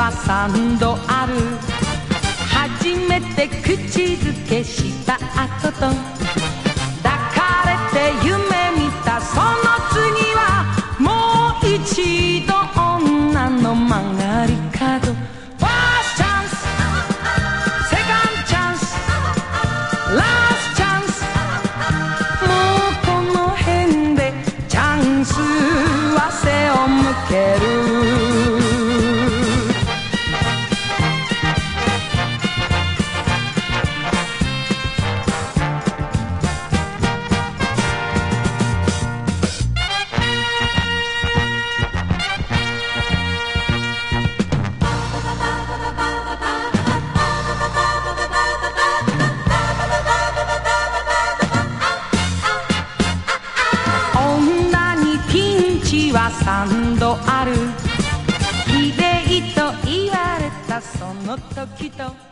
は3度ある。初めて口づけした後と抱かれて夢見たその次はもう一度女の曲がり角。ファーストチャンス、セカンドチャンス、ラストチャンス。もうこの辺でチャンスは背を向ける。は3度ある。綺麗と言われたその時と